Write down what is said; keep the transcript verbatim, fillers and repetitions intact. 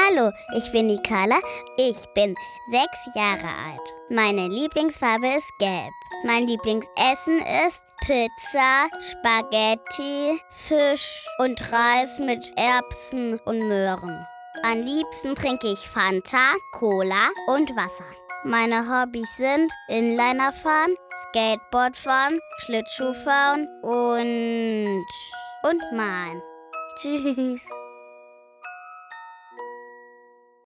Hallo, ich bin die Carla. Ich bin sechs Jahre alt. Meine Lieblingsfarbe ist gelb. Mein Lieblingsessen ist Pizza, Spaghetti, Fisch und Reis mit Erbsen und Möhren. Am liebsten trinke ich Fanta, Cola und Wasser. Meine Hobbys sind Inliner fahren, Skateboard fahren, Schlittschuh fahren und, und malen. Tschüss.